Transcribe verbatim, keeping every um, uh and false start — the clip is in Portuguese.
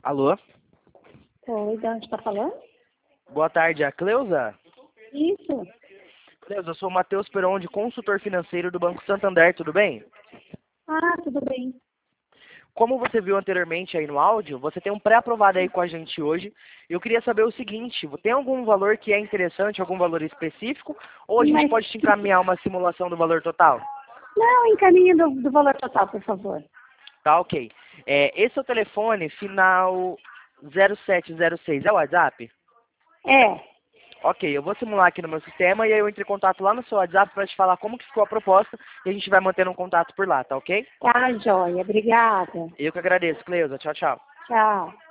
Alô? Oi, de onde está falando? Boa tarde, é a Cleusa? Isso. Cleusa, eu sou o Matheus Peron, consultor financeiro do Banco Santander, tudo bem? Ah, tudo bem. Como você viu anteriormente aí no áudio, você tem um pré-aprovado aí com a gente hoje. Eu queria saber o seguinte, tem algum valor que é interessante, algum valor específico, ou a gente Mas, pode te encaminhar uma simulação do valor total? não, encaminhe do, do valor total, por favor. Tá, ok. É, esse é o telefone, final zero sete zero seis, é o WhatsApp? É. Ok, eu vou simular aqui no meu sistema e aí eu entro em contato lá no seu WhatsApp para te falar como que ficou a proposta e a gente vai mantendo um contato por lá, tá ok? Tá, joia. Obrigada. Eu que agradeço, Cleusa. Tchau, tchau. Tchau.